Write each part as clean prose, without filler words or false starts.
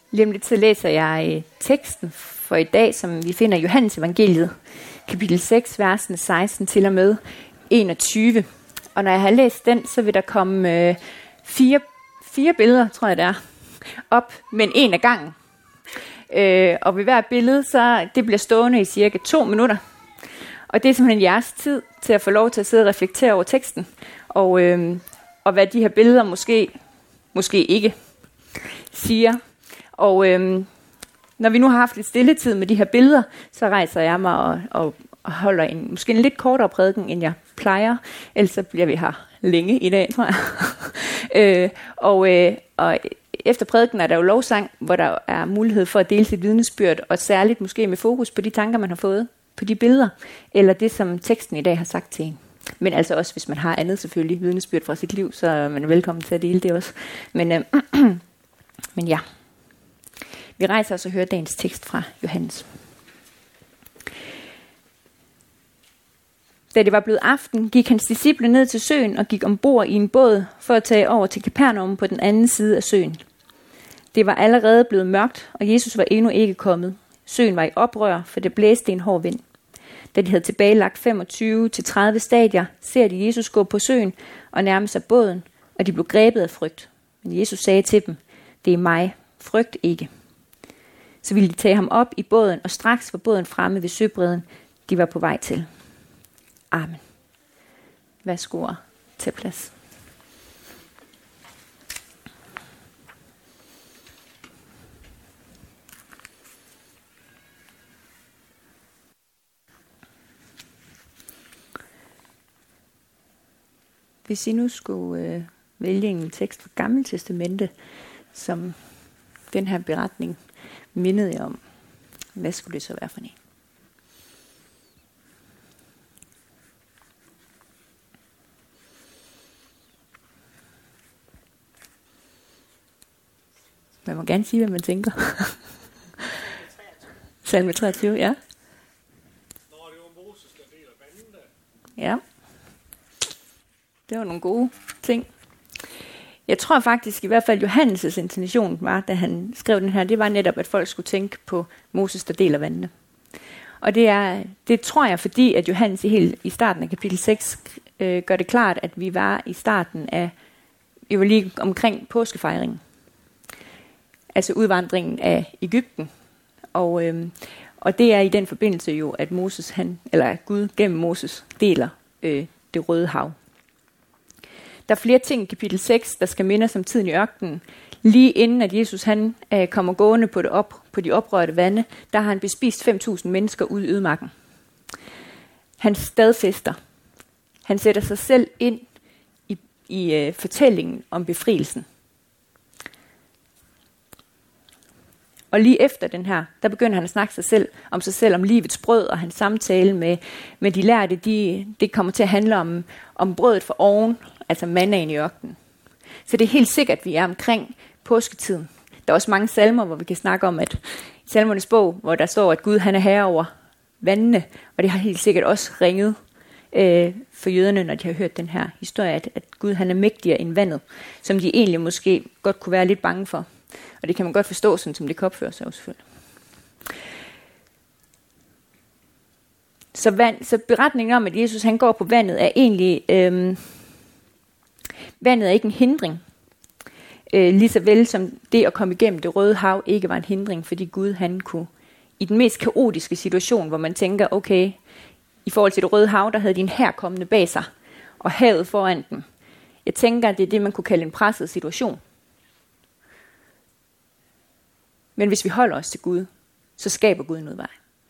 Lige om lidt så læser jeg teksten for i dag, som vi finder i Johannes evangeliet, kapitel 6, versene 16 til og med 21. Og når jeg har læst den, så vil der komme fire billeder, tror jeg det er, op, men en af gangen. Og ved hver billede, så det bliver stående i cirka 2 minutter. Og det er simpelthen jeres tid til at få lov til at sidde og reflektere over teksten, og hvad de her billeder måske ikke siger. Og når vi nu har haft lidt stilletid med de her billeder, så rejser jeg mig og holder måske en lidt kortere prædiken, end jeg plejer. Ellers så bliver vi her længe i dag, tror jeg. Og efter prædiken er der jo lovsang, hvor der er mulighed for at dele sit vidnesbyrd, og særligt måske med fokus på de tanker, man har fået på de billeder, eller det, som teksten i dag har sagt til en. Men altså også, hvis man har andet selvfølgelig, vidnesbyrd fra sit liv, så er man velkommen til at dele det også. Men ja, vi rejser os og hører dagens tekst fra Johannes. Da det var blevet aften, gik hans disciple ned til søen og gik ombord i en båd for at tage over til Kapernaum på den anden side af søen. Det var allerede blevet mørkt, og Jesus var endnu ikke kommet. Søen var i oprør, for det blæste en hård vind. Da de havde tilbagelagt 25-30 stadier, ser de Jesus gå på søen og nærme sig båden, og de blev grebet af frygt. Men Jesus sagde til dem, det er mig, frygt ikke. Så ville de tage ham op i båden, og straks var båden fremme ved søbredden, de var på vej til. Amen. Værsgo og tag plads. Hvis I nu skulle vælge en tekst fra Gamle Testamente, som den her beretning mindede jer om, hvad skulle det så være for en? Man må gerne sige, hvad man tænker. Salme 23, ja. Når det var Moses, der deler vandene. Ja. Det var nogle gode ting. Jeg tror faktisk i hvert fald, Johannes' intention var, da han skrev den her, det var netop, at folk skulle tænke på Moses, der deler vandene. Og det tror jeg, fordi at Johannes i starten af kapitel 6 gør det klart, at vi var i starten af, vi var lige omkring påskefejringen. Altså udvandringen af Egypten. Og det er i den forbindelse jo, at Gud gennem Moses deler det Røde Hav. Der er flere ting i kapitel 6, der skal minde os om tiden i ørkenen. Lige inden at Jesus kommer gående på de oprørte vande, der har han bespist 5.000 mennesker ude i ødemarken. Han stadfæster. Han sætter sig selv ind i fortællingen om befrielsen. Og lige efter den her, der begynder han at snakke om sig selv, om livets brød, og hans samtale med de lærte, det kommer til at handle om brødet for oven, altså mannaen i ørkenen. Så det er helt sikkert, at vi er omkring påsketiden. Der er også mange salmer, hvor vi kan snakke om, at i salmernes bog, hvor der står, at Gud han er herre over vandene, og det har helt sikkert også ringet for jøderne, når de har hørt den her historie, at Gud han er mægtigere end vandet, som de egentlig måske godt kunne være lidt bange for. Og det kan man godt forstå, sådan som det kan opføre sig også selvfølgelig. Så beretningen om, at Jesus han går på vandet, er egentlig... vandet er ikke en hindring. Lige så vel som det at komme igennem det Røde Hav ikke var en hindring, fordi Gud han kunne... I den mest kaotiske situation, hvor man tænker, okay, i forhold til det Røde Hav, der havde de en hær kommende bag sig, og havet foran dem. Jeg tænker, at det er det, man kunne kalde en presset situation. Men hvis vi holder os til Gud, så skaber Gud en udvej.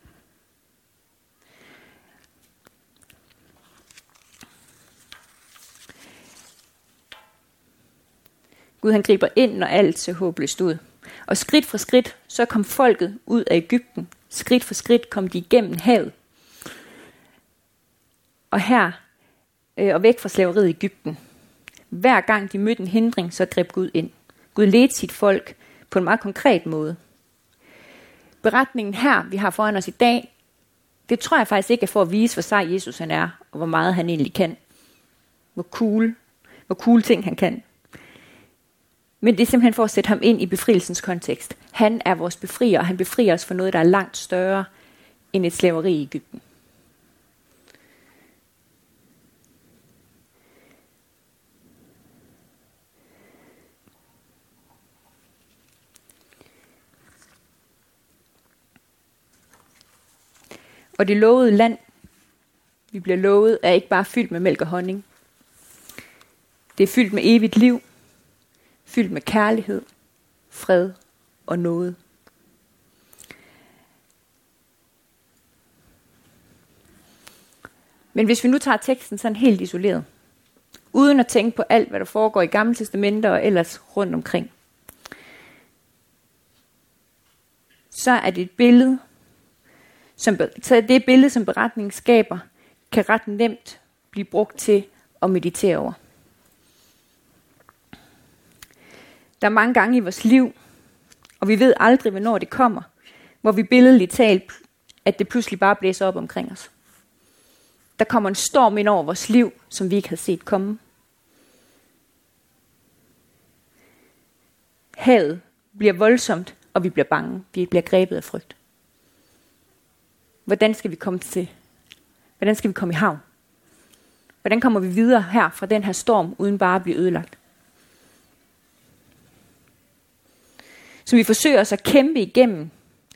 Gud han griber ind, når alt ser håbløst ud. Og skridt for skridt, så kom folket ud af Egypten. Skridt for skridt kom de igennem havet. Og og væk fra slaveriet i Egypten. Hver gang de mødte en hindring, så greb Gud ind. Gud ledte sit folk på en meget konkret måde. Beretningen her, vi har foran os i dag, det tror jeg faktisk ikke er for at vise, hvor sej Jesus han er, og hvor meget han egentlig kan. Hvor cool ting han kan. Men det er simpelthen for at sætte ham ind i befrielsens kontekst. Han er vores befrier, og han befrier os for noget, der er langt større end et slaveri i Egypten. Og det lovede land, vi bliver lovet, er ikke bare fyldt med mælk og honning. Det er fyldt med evigt liv, fyldt med kærlighed, fred og nåde. Men hvis vi nu tager teksten sådan helt isoleret, uden at tænke på alt, hvad der foregår i Gamle Testamenter og ellers rundt omkring, så er det et billede, som beretningen skaber, kan ret nemt blive brugt til at meditere over. Der er mange gange i vores liv, og vi ved aldrig, hvornår det kommer, hvor vi billedligt talt, at det pludselig bare blæser op omkring os. Der kommer en storm ind over vores liv, som vi ikke havde set komme. Havet bliver voldsomt, og vi bliver bange. Vi bliver grebet af frygt. Hvordan skal vi komme i havn? Hvordan kommer vi videre her fra den her storm, uden bare at blive ødelagt? Så vi forsøger os at kæmpe igennem.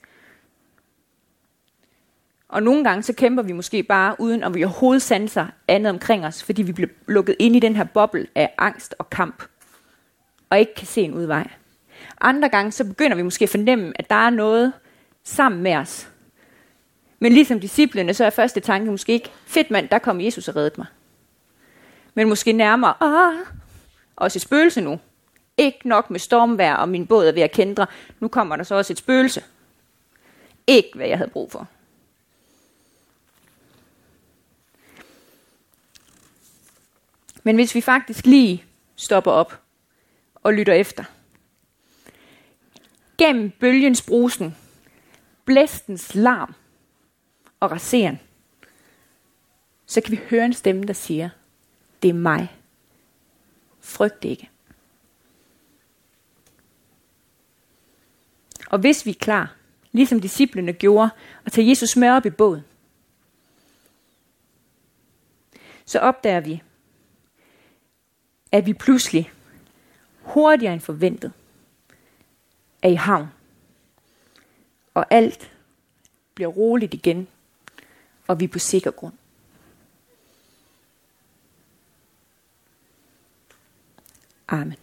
Og nogle gange så kæmper vi måske bare, uden at vi overhovedet sanser andet omkring os, fordi vi bliver lukket ind i den her boble af angst og kamp, og ikke kan se en udvej. Andre gange så begynder vi måske at fornemme, at der er noget sammen med os. Men ligesom disciplene, så er første tanke måske ikke, fedt mand, der kom Jesus og reddede mig. Men måske nærmere, også et spøgelse nu. Ikke nok med stormvejr, og min båd er ved at kendre. Nu kommer der så også et spøgelse. Ikke hvad jeg havde brug for. Men hvis vi faktisk lige stopper op og lytter efter. Gennem bølgens brusen, blæstens larm og raseren, så kan vi høre en stemme, der siger, det er mig. Frygt ikke. Og hvis vi er klar, ligesom disciplene gjorde, at tage Jesus med op i båden, så opdager vi, at vi pludselig, hurtigere end forventet, er i havn. Og alt bliver roligt igen, og vi er på sikker grund. Amen.